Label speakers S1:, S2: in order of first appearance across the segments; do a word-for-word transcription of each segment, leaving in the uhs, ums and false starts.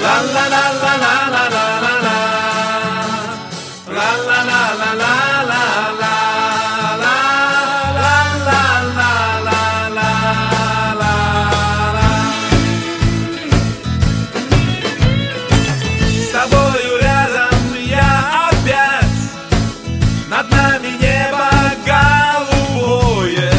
S1: С тобою рядом я опять, над нами небо голубое,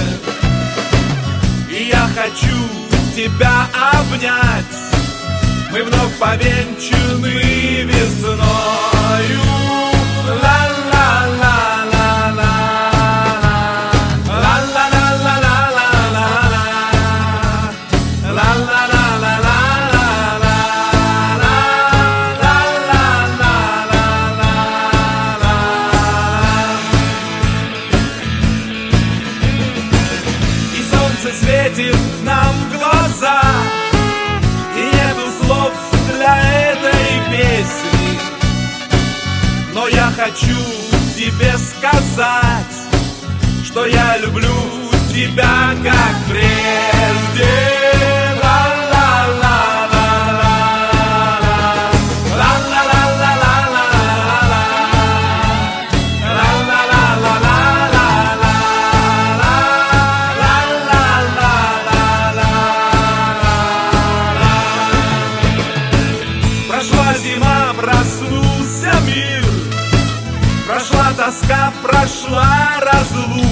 S1: и я хочу тебя обнять. Мы вновь повенчаны весною. Ла-ла-ла-ла-ла, ла-ла-ла-ла-ла-ла, ла-ла-ла-ла-ла-ла, ла-ла-ла-ла-ла. И солнце светит нам в глаза, и нету слов для этой песни, но я хочу тебе сказать, что я люблю тебя как прежде. Прошла зима, проснулся мир, прошла тоска, прошла разлука.